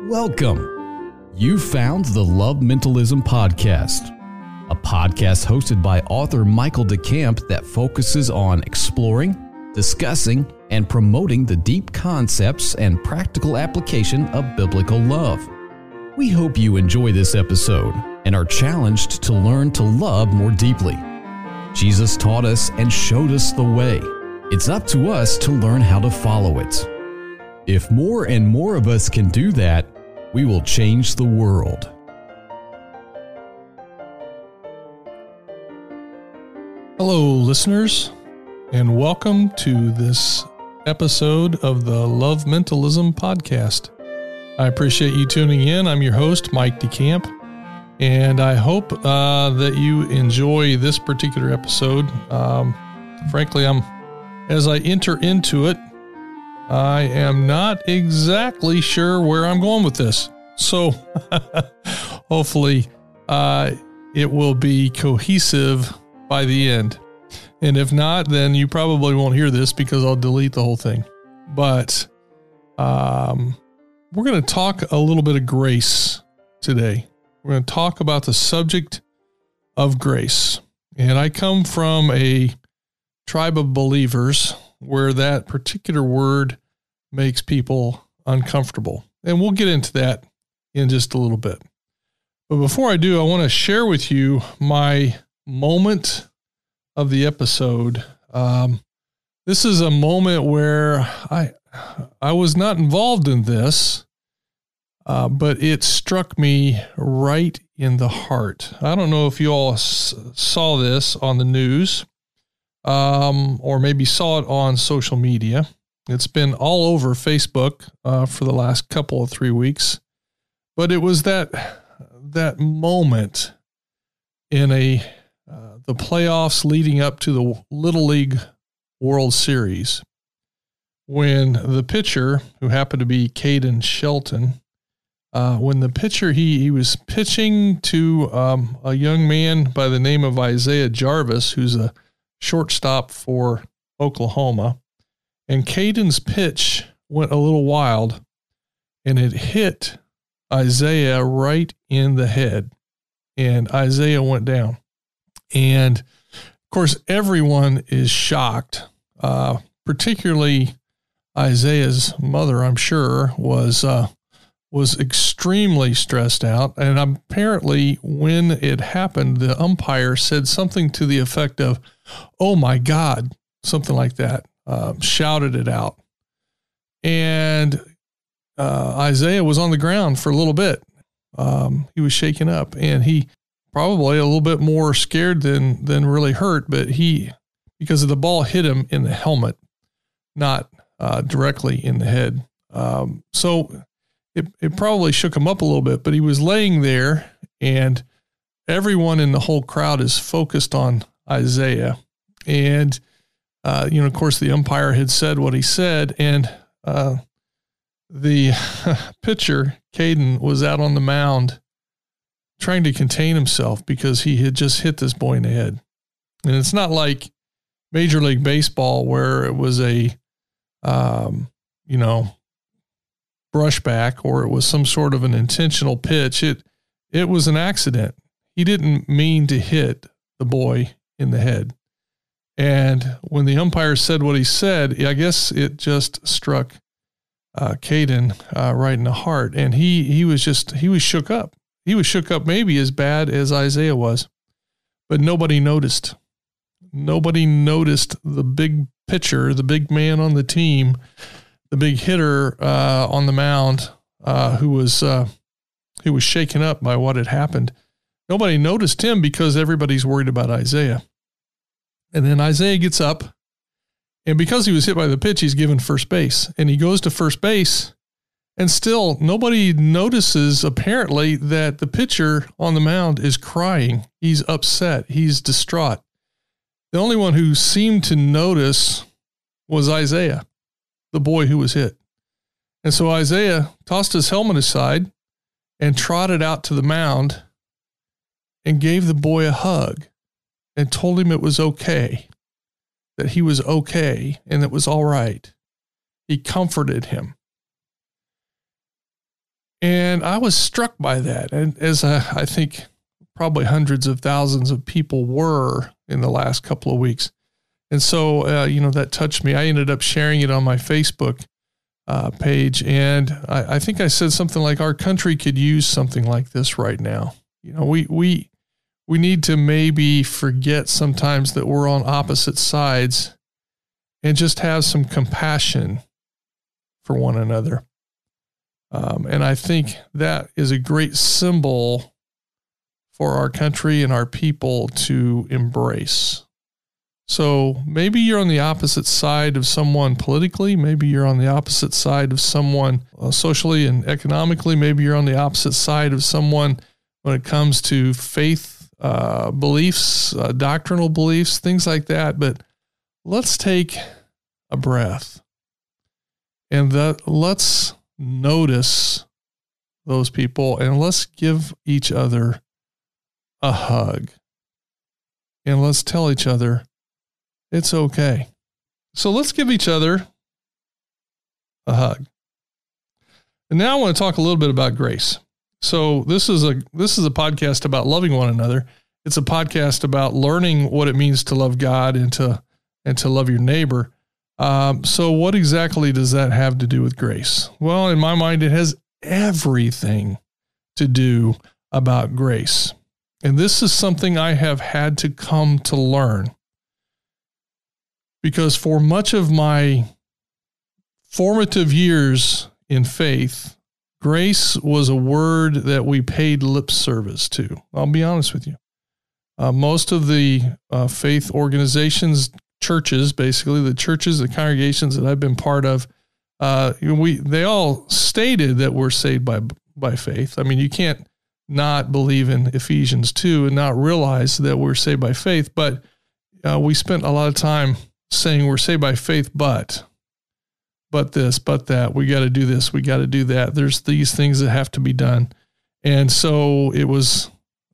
Welcome. You found the Love Mentalism Podcast, a podcast hosted by author Michael DeCamp that focuses on exploring, discussing, and promoting the deep concepts and practical application of biblical love. We hope you enjoy this episode and are challenged to learn to love more deeply. Jesus taught us and showed us the way. It's up to us to learn how to follow it. If more and more of us can do that, we will change the world. Hello, listeners, and welcome to this episode of the Love Mentalism Podcast. I appreciate you tuning in. I'm your host, Mike DeCamp, and I hope that you enjoy this particular episode. Frankly, as I enter into it, I am not exactly sure where I'm going with this. So hopefully it will be cohesive by the end. And if not, then you probably won't hear this because I'll delete the whole thing. But we're going to talk a little bit of grace today. We're going to talk about the subject of grace. And I come from a tribe of believers where that particular word makes people uncomfortable. And we'll get into that in just a little bit. But before I do, I want to share with you my moment of the episode. This is a moment where I was not involved in this, but it struck me right in the heart. I don't know if you all saw this on the news, or maybe saw it on social media. It's been all over Facebook for the last couple of 3 weeks, but it was that moment in the playoffs leading up to the Little League World Series when the pitcher, who happened to be Caden Shelton, when the pitcher, he was pitching to a young man by the name of Isaiah Jarvis, who's a shortstop for Oklahoma. And Caden's pitch went a little wild, and it hit Isaiah right in the head, and Isaiah went down. And, of course, everyone is shocked, particularly Isaiah's mother, I'm sure, was extremely stressed out. And apparently when it happened, the umpire said something to the effect of, "Oh my God," something like that, shouted it out. And Isaiah was on the ground for a little bit. He was shaken up, and he probably a little bit more scared than really hurt, but because of the ball hit him in the helmet, not directly in the head. So it probably shook him up a little bit, but he was laying there, and everyone in the whole crowd is focused on Isaiah. And, of course, the umpire had said what he said, and the pitcher, Caden, was out on the mound trying to contain himself because he had just hit this boy in the head. And it's not like Major League Baseball where it was a, brushback or it was some sort of an intentional pitch. It was an accident. He didn't mean to hit the boy in the head. And when the umpire said what he said, I guess it just struck Caden right in the heart. And he was shook up. He was shook up maybe as bad as Isaiah was, but nobody noticed. Nobody noticed the big pitcher, the big man on the team, the big hitter on the mound, who was shaken up by what had happened. Nobody noticed him because everybody's worried about Isaiah. And then Isaiah gets up, and because he was hit by the pitch, he's given first base, and he goes to first base. And still, nobody notices, apparently, that the pitcher on the mound is crying. He's upset. He's distraught. The only one who seemed to notice was Isaiah, the boy who was hit. And so Isaiah tossed his helmet aside and trotted out to the mound and gave the boy a hug and told him it was okay, that he was okay and it was all right. He comforted him. And I was struck by that. And as I think probably hundreds of thousands of people were in the last couple of weeks. And so, that touched me. I ended up sharing it on my Facebook page. And I think I said something like, our country could use something like this right now. We need to maybe forget sometimes that we're on opposite sides and just have some compassion for one another. And I think that is a great symbol for our country and our people to embrace. So maybe you're on the opposite side of someone politically. Maybe you're on the opposite side of someone socially and economically. Maybe you're on the opposite side of someone when it comes to faith beliefs, doctrinal beliefs, things like that. But let's take a breath and let's notice those people and let's give each other a hug and let's tell each other it's okay. So let's give each other a hug. And now I want to talk a little bit about grace. So this is a podcast about loving one another. It's a podcast about learning what it means to love God and to love your neighbor. So what exactly does that have to do with grace? Well, in my mind, it has everything to do about grace. And this is something I have had to come to learn. Because for much of my formative years in faith, grace was a word that we paid lip service to. I'll be honest with you. Most of the faith organizations, churches, basically the churches, the congregations that I've been part of, they all stated that we're saved by faith. I mean, you can't not believe in Ephesians 2 and not realize that we're saved by faith, but we spent a lot of time saying we're saved by faith, but this, but that, we got to do this, we got to do that. There's these things that have to be done. And so it was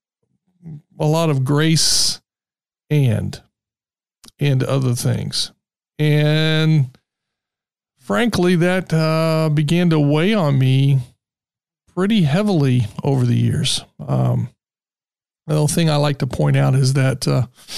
a lot of grace and other things. And frankly, that began to weigh on me pretty heavily over the years. The other thing I like to point out is that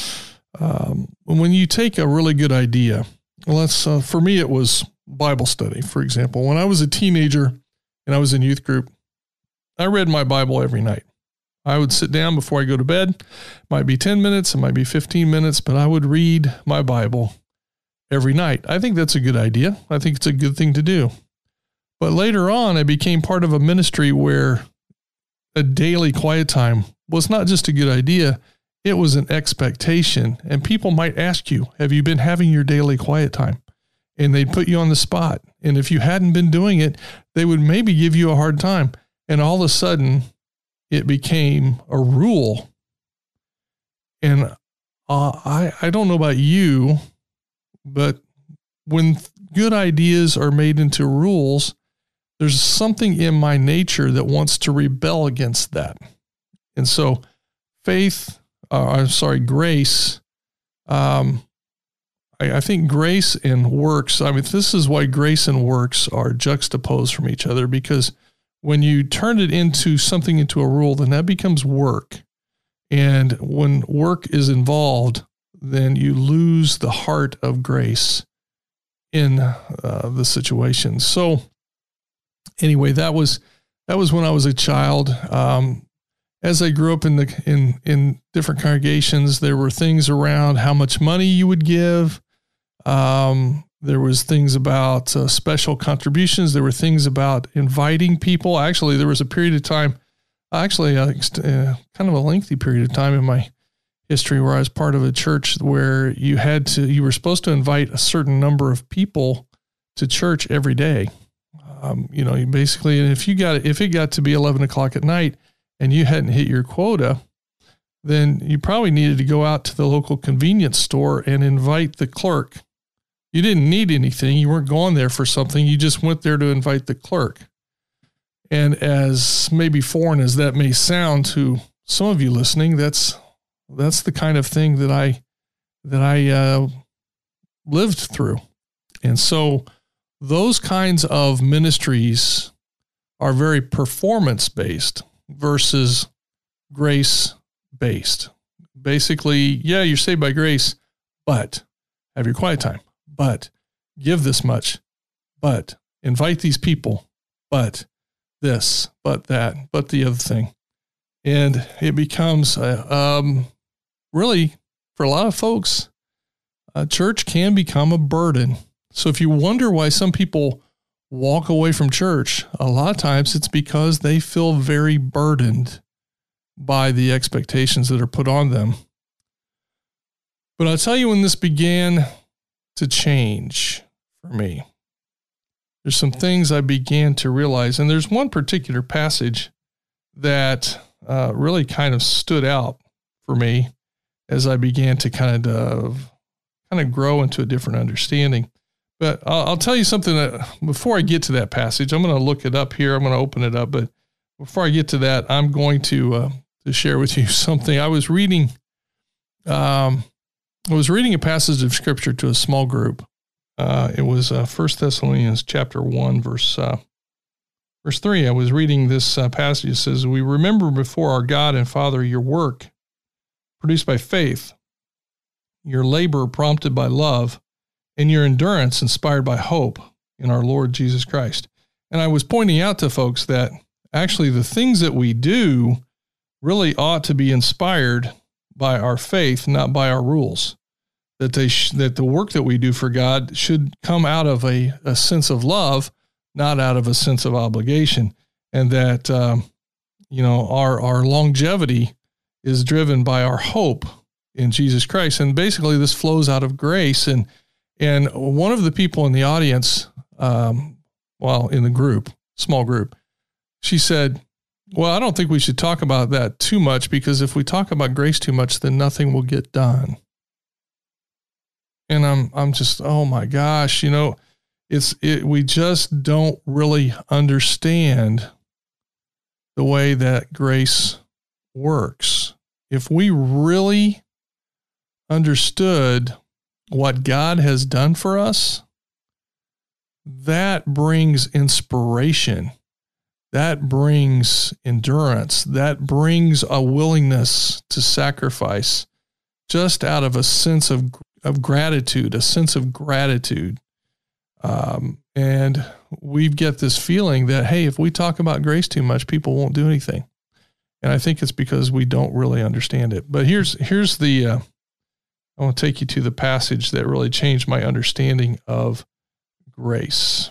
when you take a really good idea, for me, it was Bible study, for example. When I was a teenager and I was in youth group, I read my Bible every night. I would sit down before I go to bed. It might be 10 minutes, it might be 15 minutes, but I would read my Bible every night. I think that's a good idea. I think it's a good thing to do. But later on, I became part of a ministry where a daily quiet time was not just a good idea, it was an expectation. And people might ask you, have you been having your daily quiet time? And they'd put you on the spot. And if you hadn't been doing it, they would maybe give you a hard time. And all of a sudden, it became a rule. And I don't know about you, but when good ideas are made into rules, there's something in my nature that wants to rebel against that. And so grace, I think grace and works, this is why grace and works are juxtaposed from each other, because when you turn it into something, into a rule, then that becomes work. And when work is involved, then you lose the heart of grace in the situation. So anyway, that was when I was a child. As I grew up in different congregations, there were things around how much money you would give. There was things about special contributions. There were things about inviting people. Actually, there was a period of time, kind of a lengthy period of time in my history where I was part of a church where you were supposed to invite a certain number of people to church every day. Basically, and if it got to be 11 o'clock at night and you hadn't hit your quota, then you probably needed to go out to the local convenience store and invite the clerk. You didn't need anything. You weren't going there for something. You just went there to invite the clerk. And as maybe foreign as that may sound to some of you listening, that's the kind of thing that I lived through. And so those kinds of ministries are very performance-based versus grace-based. Basically, yeah, you're saved by grace, but have your quiet time, but give this much, but invite these people, but this, but that, but the other thing. And it becomes really, for a lot of folks, church can become a burden. So if you wonder why some people walk away from church, a lot of times it's because they feel very burdened by the expectations that are put on them. But I'll tell you when this began to change for me. There's some things I began to realize, and there's one particular passage that really kind of stood out for me as I began to kind of grow into a different understanding. But I'll tell you something that before I get to that passage, I'm going to look it up here. I'm going to open it up. But before I get to that, I'm going to share with you something. I was reading a passage of scripture to a small group. It was 1 Thessalonians chapter 1, verse 3. I was reading this passage. It says, "We remember before our God and Father your work produced by faith, your labor prompted by love, and your endurance inspired by hope in our Lord Jesus Christ." And I was pointing out to folks that actually the things that we do really ought to be inspired by our faith, not by our rules. That the work that we do for God should come out of a sense of love, not out of a sense of obligation. And that, our longevity is driven by our hope in Jesus Christ. And basically this flows out of grace. And one of the people in the audience, in the group, small group, she said, "Well, I don't think we should talk about that too much, because if we talk about grace too much, then nothing will get done." And I'm just, oh my gosh, we just don't really understand the way that grace works. If we really understood what God has done for us, that brings inspiration. That brings endurance. That brings a willingness to sacrifice just out of a sense of gratitude, a sense of gratitude. And we get this feeling that, hey, if we talk about grace too much, people won't do anything. And I think it's because we don't really understand it. But here's I want to take you to the passage that really changed my understanding of grace.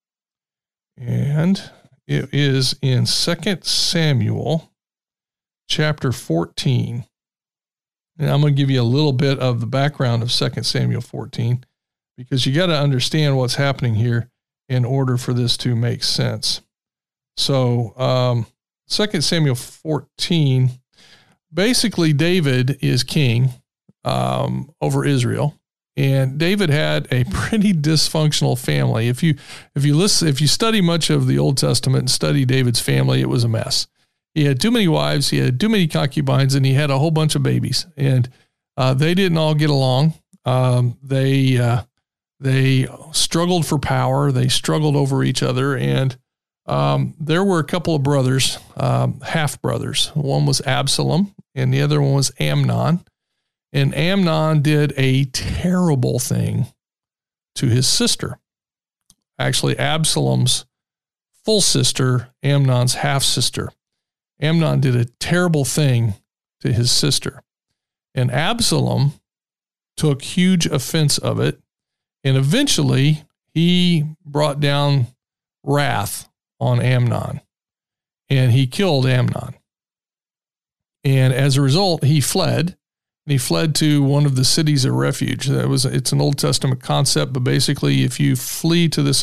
And it is in 2 Samuel chapter 14. And I'm going to give you a little bit of the background of 2 Samuel 14, because you got to understand what's happening here in order for this to make sense. So 2 Samuel 14, basically David is king over Israel. And David had a pretty dysfunctional family. If you study much of the Old Testament and study David's family, it was a mess. He had too many wives, he had too many concubines, and he had a whole bunch of babies. And they didn't all get along. They struggled for power. They struggled over each other. And there were a couple of brothers, half brothers. One was Absalom, and the other one was Amnon. And Amnon did a terrible thing to his sister. Actually, Absalom's full sister, Amnon's half sister. Amnon did a terrible thing to his sister. And Absalom took huge offense of it. And eventually he brought down wrath on Amnon. And he killed Amnon. And as a result, he fled. And he fled to one of the cities of refuge. It's an Old Testament concept, but basically if you flee to this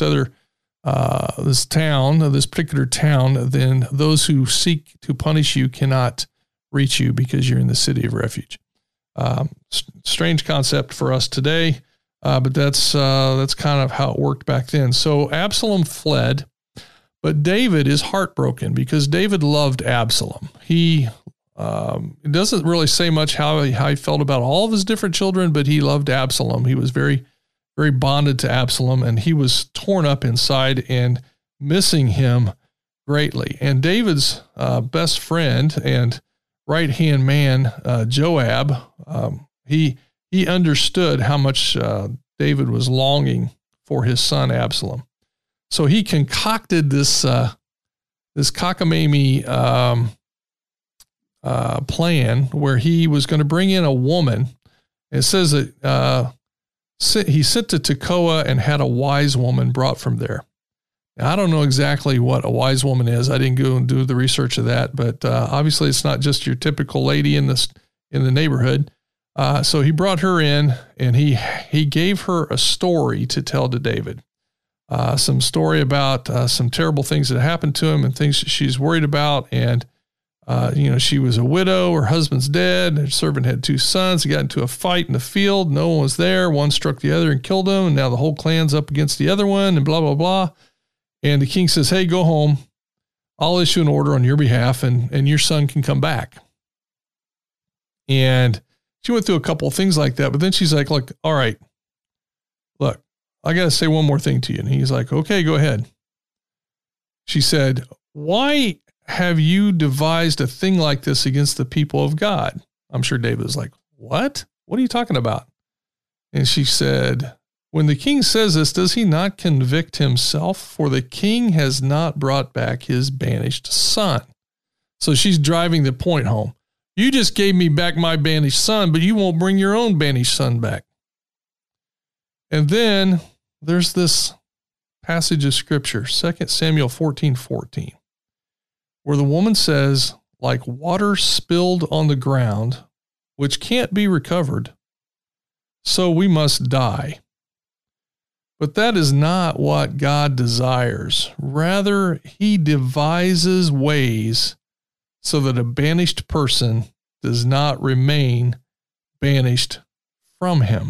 particular town, then those who seek to punish you cannot reach you because you're in the city of refuge. Strange concept for us today, but that's kind of how it worked back then. So Absalom fled, but David is heartbroken because David loved Absalom. It doesn't really say much how he felt about all of his different children, but he loved Absalom. He was very, very bonded to Absalom, and he was torn up inside and missing him greatly. And David's best friend and right-hand man, Joab, he understood how much David was longing for his son Absalom. So he concocted this cockamamie plan where he was going to bring in a woman. It says that he sent to Tekoa and had a wise woman brought from there. Now, I don't know exactly what a wise woman is. I didn't go and do the research of that, but obviously it's not just your typical lady in the neighborhood. So he brought her in, and he gave her a story to tell to David. Some story about some terrible things that happened to him and things that she's worried about. And, she was a widow, her husband's dead, her servant had 2 sons. He got into a fight in the field. No one was there. One struck the other and killed him. And now the whole clan's up against the other one and blah, blah, blah. And the king says, hey, go home. I'll issue an order on your behalf and your son can come back. And she went through a couple of things like that, but then she's like, look, all right, look, I got to say one more thing to you. And he's like, okay, go ahead. She said, why have you devised a thing like this against the people of God? I'm sure David was like, what? What are you talking about? And she said, when the king says this, does he not convict himself? For the king has not brought back his banished son. So she's driving the point home. You just gave me back my banished son, but you won't bring your own banished son back. And then there's this passage of scripture, 2 Samuel 14:14, where the woman says, like water spilled on the ground, which can't be recovered, so we must die. But that is not what God desires. Rather, he devises ways so that a banished person does not remain banished from him.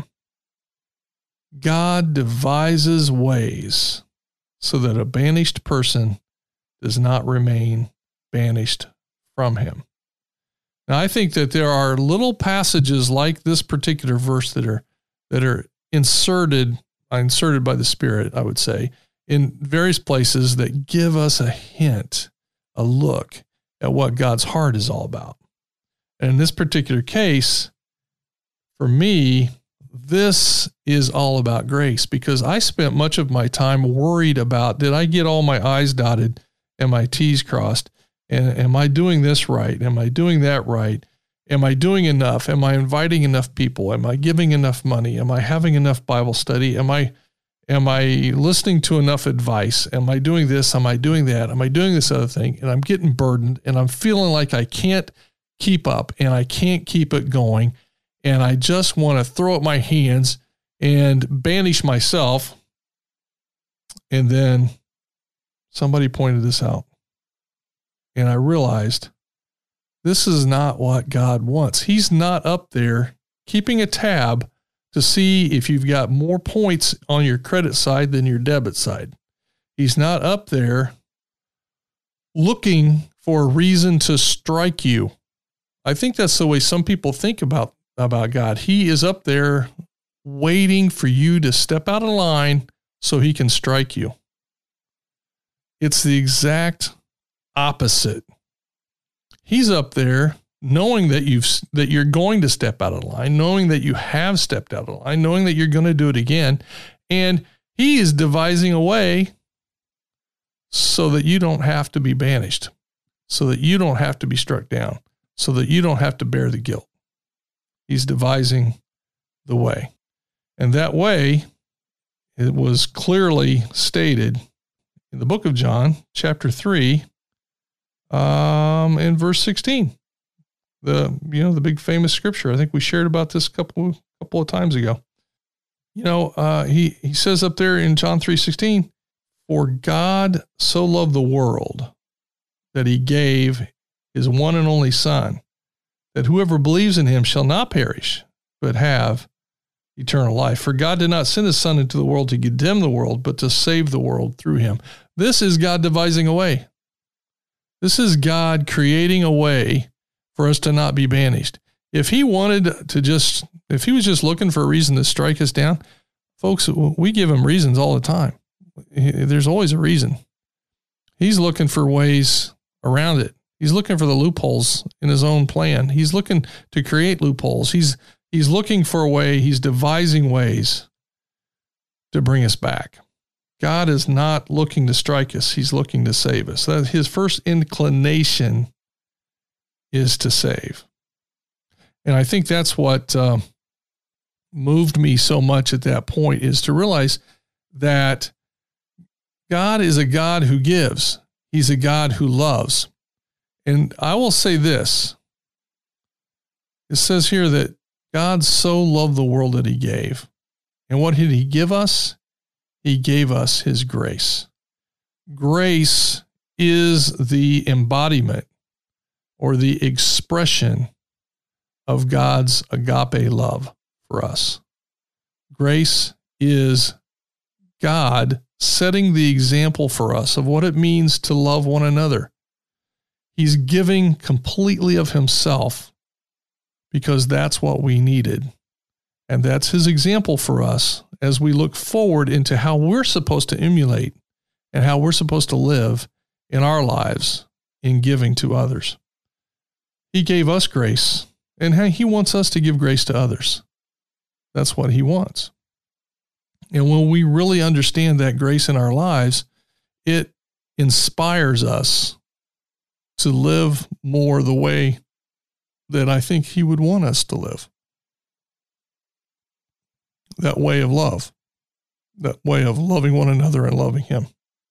God devises ways so that a banished person does not remain banished from him. Now, I think that there are little passages like this particular verse that are inserted by the Spirit, I would say, in various places that give us a hint, a look at what God's heart is all about. And in this particular case, for me, this is all about grace, because I spent much of my time worried about, did I get all my I's dotted and my T's crossed? And am I doing this right? Am I doing that right? Am I doing enough? Am I inviting enough people? Am I giving enough money? Am I having enough Bible study? Am I listening to enough advice? Am I doing this? Am I doing that? Am I doing this other thing? And I'm getting burdened, and I'm feeling like I can't keep up and I can't keep it going. And I just want to throw up my hands and banish myself. And then somebody pointed this out, and I realized this is not what God wants. He's not up there keeping a tab to see if you've got more points on your credit side than your debit side. He's not up there looking for a reason to strike you. I think that's the way some people think about God. He is up there waiting for you to step out of line so he can strike you. It's the exact opposite. He's up there knowing that you're going to step out of line, knowing that you have stepped out of line, knowing that you're going to do it again. And he is devising a way so that you don't have to be banished, so that you don't have to be struck down, so that you don't have to bear the guilt. He's devising the way. And that way, it was clearly stated in the book of John, chapter 3, in verse 16. The big famous scripture. I think we shared about this a couple of times ago. He says up there in John 3:16, for God so loved the world that he gave his one and only Son, that whoever believes in him shall not perish, but have eternal life. For God did not send his Son into the world to condemn the world, but to save the world through him. This is God devising a way. This is God creating a way for us to not be banished. If he was just looking for a reason to strike us down, folks, we give him reasons all the time. There's always a reason. He's looking for ways around it. He's looking for the loopholes in his own plan. He's looking to create loopholes. He's looking for a way. He's devising ways to bring us back. God is not looking to strike us. He's looking to save us. His first inclination is to save. And I think that's what moved me so much at that point, is to realize that God is a God who gives. He's a God who loves. And I will say this. It says here that God so loved the world that he gave. And what did he give us? He gave us his grace. Grace is the embodiment or the expression of God's agape love for us. Grace is God setting the example for us of what it means to love one another. He's giving completely of himself because that's what we needed. And that's his example for us as we look forward into how we're supposed to emulate and how we're supposed to live in our lives in giving to others. He gave us grace, and he wants us to give grace to others. That's what he wants. And when we really understand that grace in our lives, it inspires us to live more the way that I think he would want us to live. That way of love, that way of loving one another and loving him.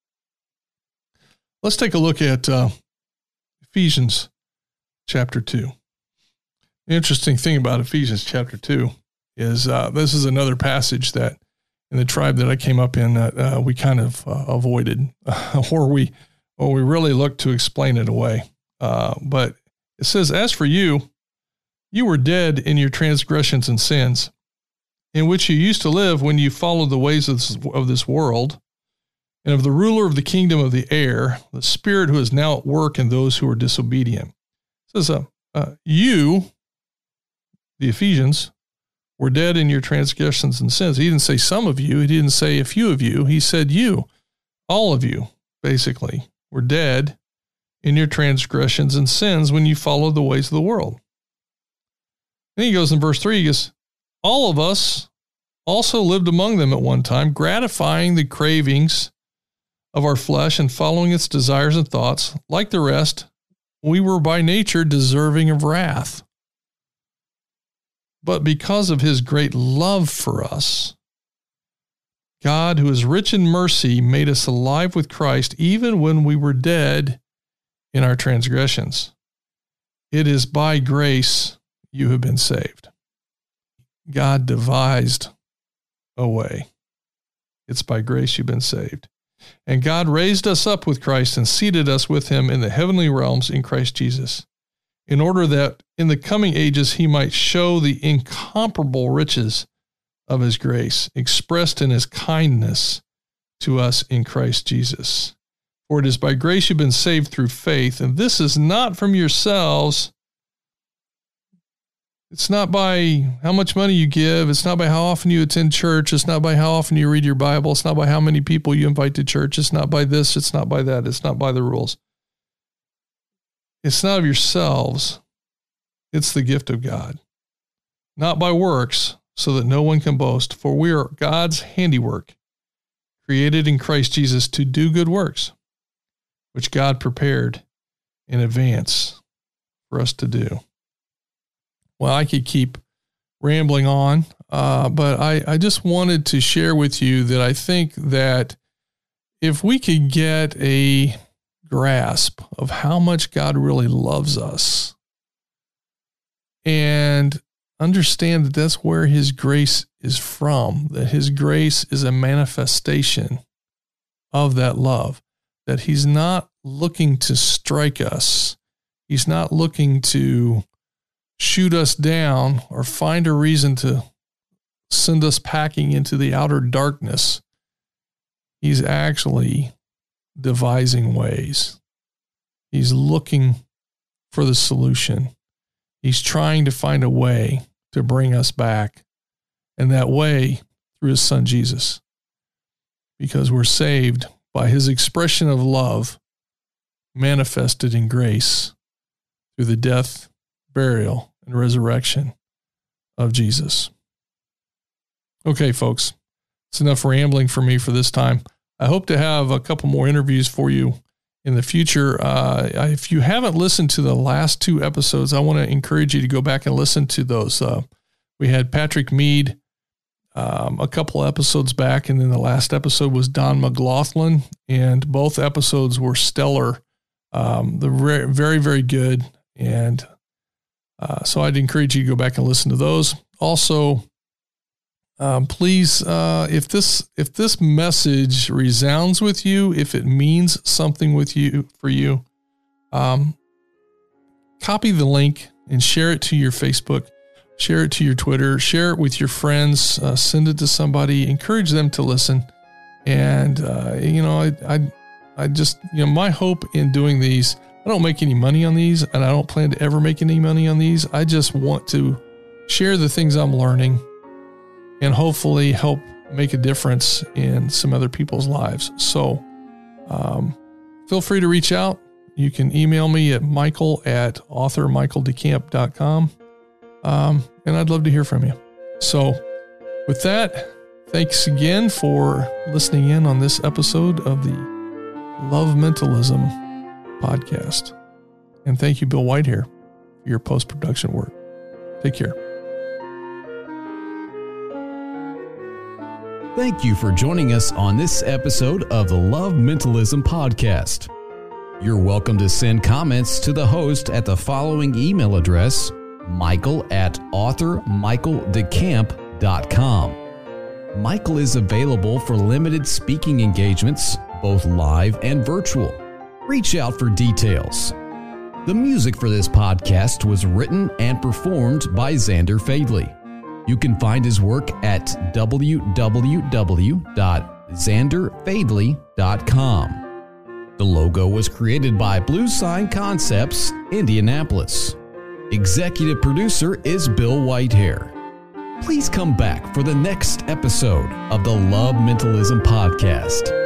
Let's take a look at Ephesians chapter 2. The interesting thing about Ephesians chapter 2 is this is another passage that in the tribe that I came up in we kind of avoided, or we really looked to explain it away. But it says, as for you, you were dead in your transgressions and sins, in which you used to live when you followed the ways of this world, and of the ruler of the kingdom of the air, the spirit who is now at work in those who are disobedient. It says, you, the Ephesians, were dead in your transgressions and sins. He didn't say some of you. He didn't say a few of you. He said you, all of you, basically, were dead in your transgressions and sins when you followed the ways of the world. Then he goes in verse 3, he goes, all of us also lived among them at one time, gratifying the cravings of our flesh and following its desires and thoughts. Like the rest, we were by nature deserving of wrath. But because of his great love for us, God, who is rich in mercy, made us alive with Christ even when we were dead in our transgressions. It is by grace you have been saved. God devised a way. It's by grace you've been saved. And God raised us up with Christ and seated us with him in the heavenly realms in Christ Jesus, in order that in the coming ages he might show the incomparable riches of his grace, expressed in his kindness to us in Christ Jesus. For it is by grace you've been saved through faith, and this is not from yourselves. It's not by how much money you give. It's not by how often you attend church. It's not by how often you read your Bible. It's not by how many people you invite to church. It's not by this. It's not by that. It's not by the rules. It's not of yourselves. It's the gift of God. Not by works, so that no one can boast. For we are God's handiwork, created in Christ Jesus to do good works, which God prepared in advance for us to do. Well, I could keep rambling on, but I just wanted to share with you that I think that if we could get a grasp of how much God really loves us and understand that that's where his grace is from, that his grace is a manifestation of that love, that he's not looking to strike us. He's not looking to shoot us down or find a reason to send us packing into the outer darkness. He's actually devising ways. He's looking for the solution. He's trying to find a way to bring us back, and that way through his son Jesus, because we're saved by his expression of love manifested in grace through the death, burial, and resurrection of Jesus. Okay, folks, it's enough rambling for me for this time. I hope to have a couple more interviews for you in the future. If you haven't listened to the last 2 episodes, I want to encourage you to go back and listen to those. We had Patrick Mead a couple episodes back, and then the last episode was Don McLaughlin, and both episodes were stellar. They're very, very good, and so I'd encourage you to go back and listen to those. Also, please, if this message resounds with you, if it means something for you, copy the link and share it to your Facebook, share it to your Twitter, share it with your friends, send it to somebody, encourage them to listen. And, I just, my hope in doing these, I don't make any money on these, and I don't plan to ever make any money on these. I just want to share the things I'm learning and hopefully help make a difference in some other people's lives. So feel free to reach out. You can email me at michael@authormichaeldecamp.com. And I'd love to hear from you. So with that, thanks again for listening in on this episode of the Love Mentalism podcast. And thank you, Bill Whitehair, for your post-production work. Take care. Thank you for joining us on this episode of the Love Mentalism podcast. You're welcome to send comments to the host at the following email address, michael@authormichaeldecamp.com. Michael is available for limited speaking engagements, both live and virtual. Reach out for details. The music for this podcast was written and performed by Xander Fadley. You can find his work at www.xanderfadley.com. The logo was created by Blue Sign Concepts, Indianapolis. Executive producer is Bill Whitehair. Please come back for the next episode of the Love Mentalism podcast.